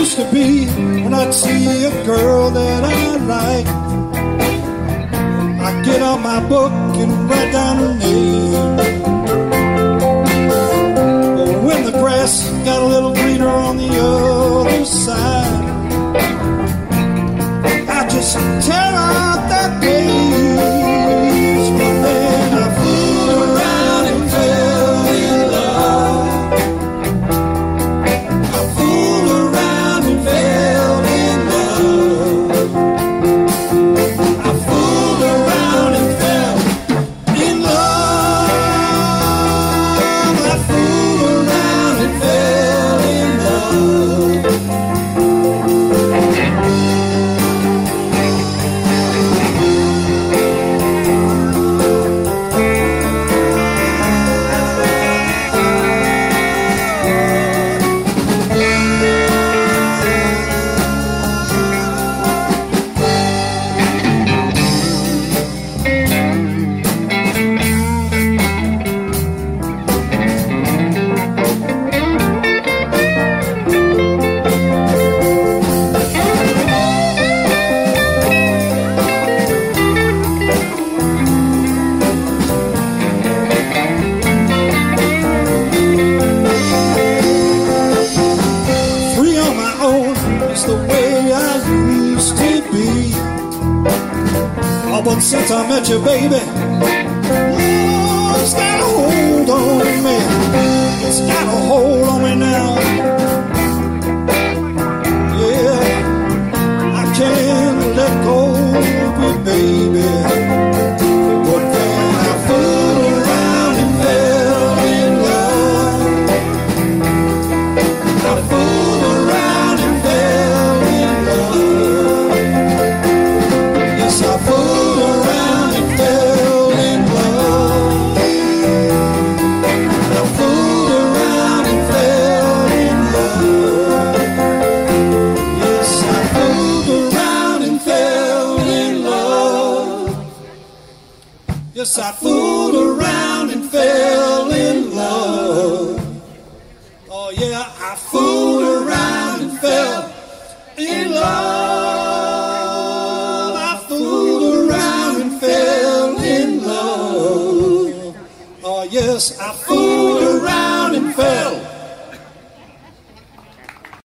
used to be when I'd see a girl that I like. I'd get on my book and write down her name. But when the grass got a little greener on the other side, I just tear out that page. But then I fooled around and fell in love. I fooled around and fell in love. I fooled around and fell in love. I fooled around and fell in love. It's the way I used to be. Oh, but since I met you, baby, oh, it's got a hold on me. It's got a hold on me now. Yeah, I can't let go of you, baby. But then I fooled around and fell in love. I fooled around and fell in love. Yes, I fooled around and fell in love. I fooled around and fell in love. Yes, I fooled around and fell in love. Yes, I fooled around and fell